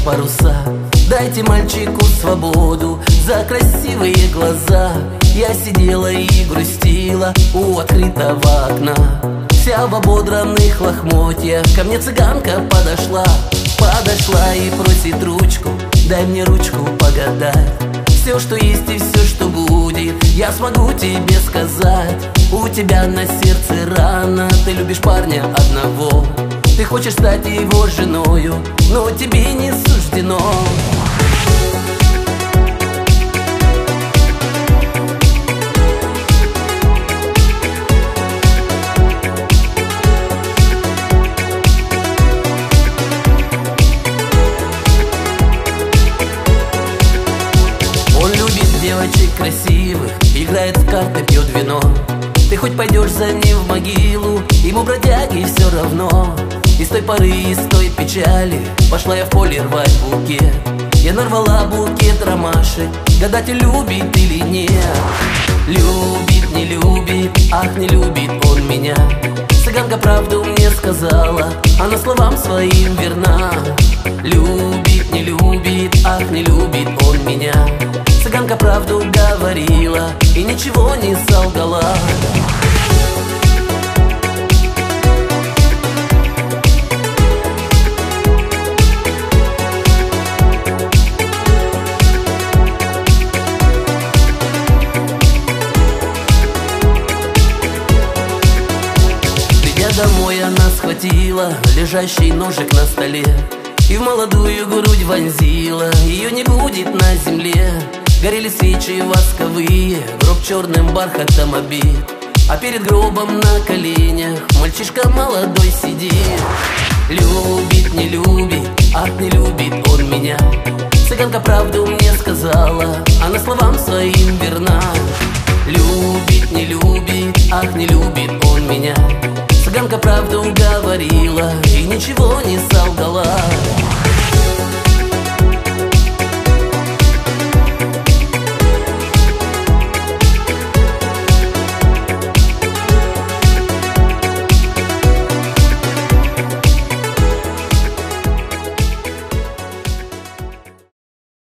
паруса. Дайте мальчику свободу за красивые глаза. Я сидела и грустила у открытого окна, вся в ободранных лохмотьях. Ко мне цыганка подошла и просит ручку. Дай мне ручку погадать. Все, что есть и все, что будет, я смогу тебе сказать. У тебя на сердце рана, ты любишь парня одного. Ты хочешь стать его женою, но тебе не суждено. Девочек красивых, играет в карты, пьет вино. Ты хоть пойдешь за ним в могилу, ему, бродяги, все равно. И с той поры, и с той печали пошла я в поле рвать букет. Я нарвала букет ромашек, гадатель, любит или нет. Любит, не любит, ах, не любит он меня. Цыганка правду мне сказала, она словам своим верна. Любит, не любит, ах, не любит он меня. Цыганка правду говорила и ничего не солгала. Придя домой, она схватила лежащий ножик на столе и в молодую грудь вонзила. Ее не будет на земле. Горели свечи восковые, гроб черным бархатом обит, а перед гробом на коленях мальчишка молодой сидит. Любит, не любит, ах, не любит он меня. Цыганка правду мне сказала, она словам своим